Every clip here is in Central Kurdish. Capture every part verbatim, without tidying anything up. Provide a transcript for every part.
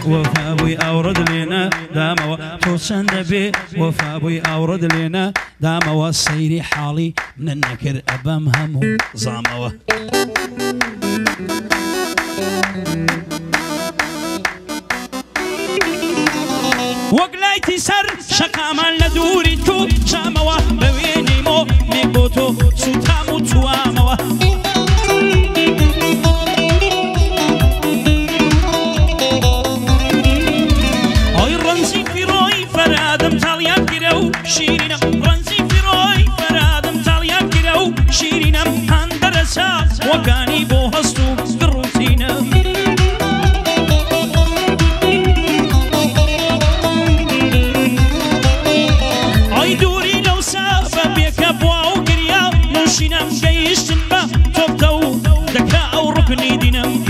وفابوي أورد لنا داموا توصن بي وفابوي أورد لنا داموا سيري حالي من النكر أبام همو زاموا وقلايتي سر شقامان لدوري تو شاموا بويني مو ميقوتو سوتامو تواموا اي رنزي في روي فرادم تاليان كيرو شيرينا رنزي في روي فرادم تاليان كيرو شيرينا هندرسا وكاني بو هستو بالروتينا شينام جيشتن با توبتو دكا او ركني دينام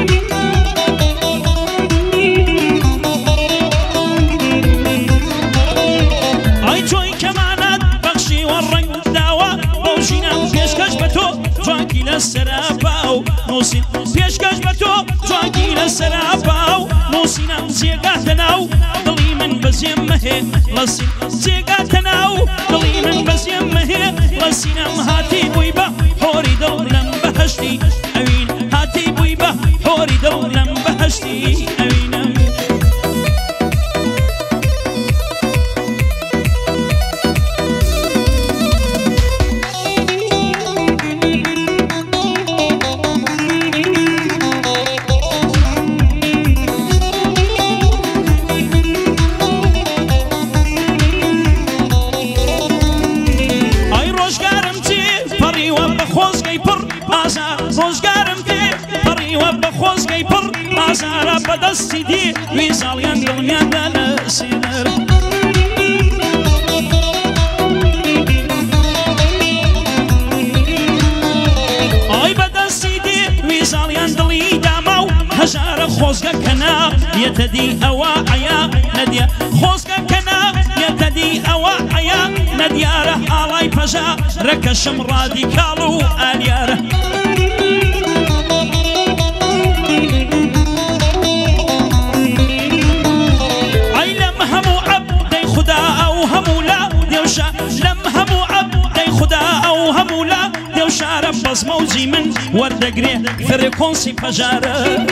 اي جوي كمانات بخشي والرنگ داوا بو شينام بيشكش بتو جواكي للسراباو نوسين بيشكش بتو جواكي للسراباو نوسينام زيقاتناو دلي من بزيم مهي لسين زيقاتناو دلي من بزيم مهي لسينام هاتي بويبا حوري دولم بهشتي أوين هاتي بويبا حوري دولم بهشتي أوينم روزگارم تی پری و بخوز گی پر آزارا بدستی دی ویزالیان دنیا دل سینر آی بدستی دی ویزالیان دلی داماو هزار خوزگا کنا یتدی اوا عیا ندیا خوزگا کنا یتدی اوا عیا ندیاره آلای پجا رکشم رادیکالو آلیاره لم همو عبدي خدا او همو لا ديو شارب بس موزي من وردقري فريكونسي فجارة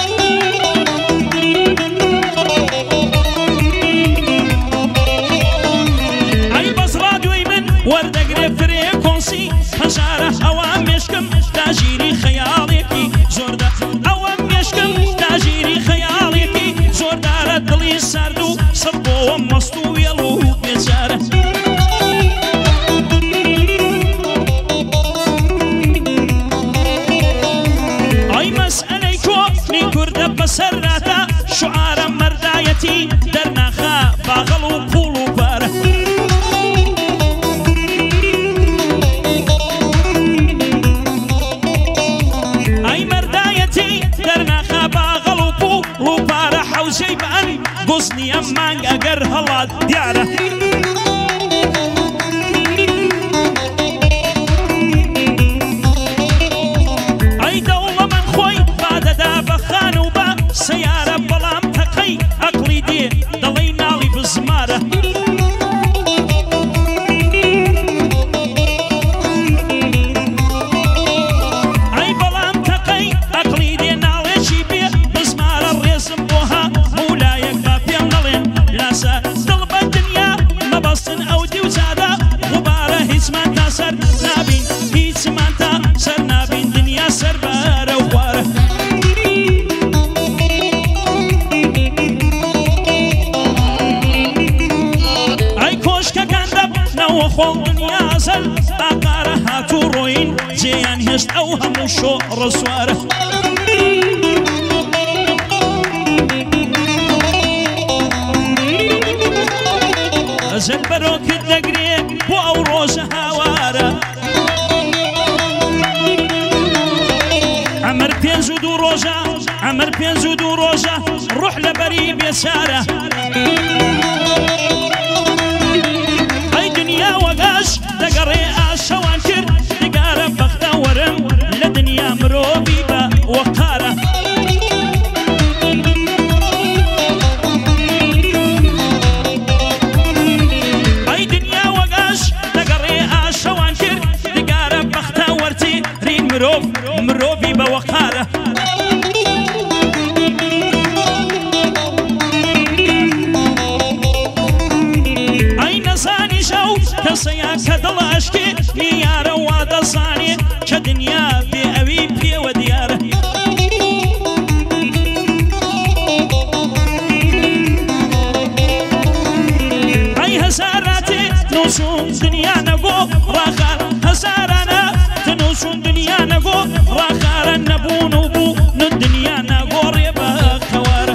اي بس رادوي من وردقري فريكونسي فجارة اوام يشكم تاجيري خياليكي زوردة اوام يشكم تاجيري خياليكي زوردارة دلي سردو صبو ومستو يلو بيزارة سراتا شعار مردايتي درنا خا باغلو بولو باره اي مردايتي درنا خا باغلو بولو باره حوزي بان قصني امان اقر هلا دياره اي دولة من خوي بعد دا بخانو سيارة بلام تقي أقلي دي دلي نالي بزمارة أي بلام تقي أقلي دي نالي جيبي بزمارة الرزم بوها مولايك بابي نالين لاسا دلب الدنيا مبسطن أو دي وزادة غبارة هيزمان تاسر نابين هيزمان تاسر نابين دنيا سربارة وبارة وخول دنيا زل أقاره هاتو روين زيان هست أو هموشو رسواره أزل بروك الدقريب بو أو روز هاواره عمر بينزو دو روزا عمر بينزو دو روزا روح لبريب يساره وقاش دقري آشوان كر دقارة بختا ورم لدنيا مروبي با وقارة میارە وا دەزانێ کە دنیا بێ ئەوی پێوە دیارە ئەی هەزاراتێ نووسون دنیا نەبۆ ڕاخار هەزارانە تنووسون دنیا نەگۆ ڕاخارە نەبوون و بوو نە دنیا ناگۆڕێ بە کەوارە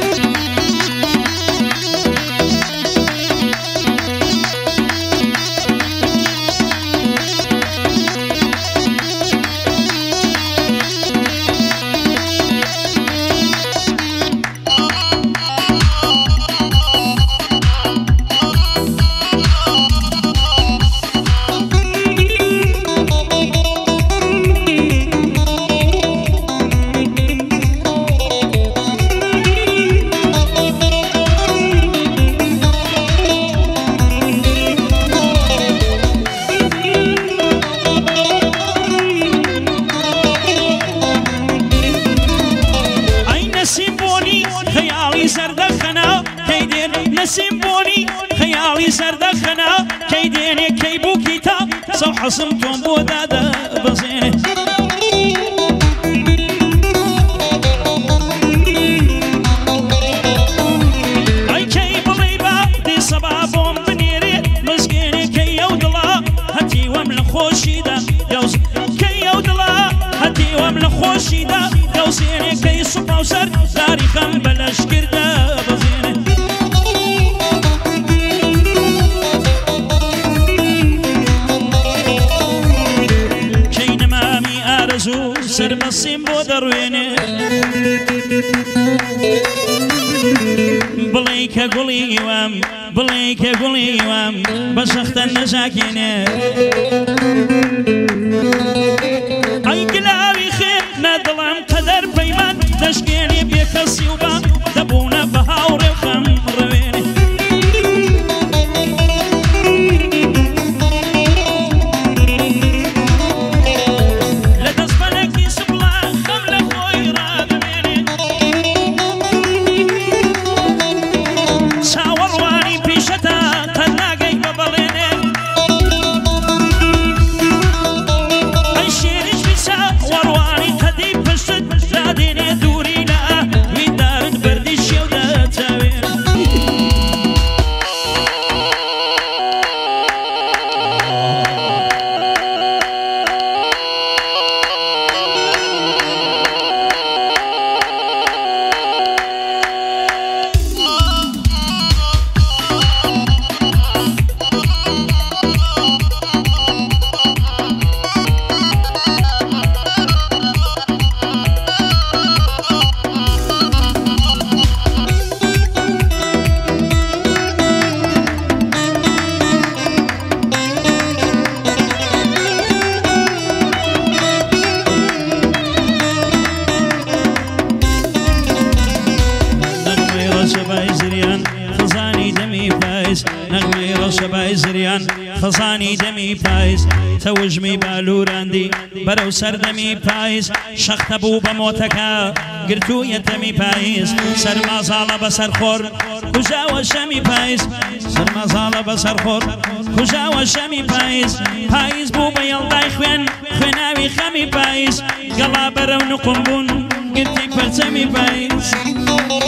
نسيمبوني خيالي سردخنا كيديني كيبو كتاب سو حصمتم بودادا بزيني اي كي بليبا دي صبابون بنيري مسكيني كي يودلا هتي ومن خوشي دا يوز كي يودلا هتي ومن خوشي دا يوزيني كي صبا وسر داري خم بلاش كردا بزيني سر بسیم بۆ دەڕوێنێ بڵێ کە گوڵی وام بڵێ کە گوڵی وام بە شەختە نەژاکێنێ ئەی گلاوی خێر نەدڵم قەدەر پەیمان دەشکێنێ بێ کەسی و بە دەبوونە بە هاوڕێ و خەم ڕوێنێ خزانی دەمی پاییز تەوژمی بالووراندی بەرەو سەردەمی پاییز شەختە بوو بە مۆتەکە گرتوویە دەمی پاییز سەرمازاڵە بەسەر خۆر کوژاوە شەمی پاییز سەرمازاڵە بەسەر خۆر کوژاوە شەمی پاییز پاییز بوو بە یەڵدای خوێن خوێناوی خەمی پاییز گەڵا بەرەو نقم بوون گرتی پەرچەمی پاییز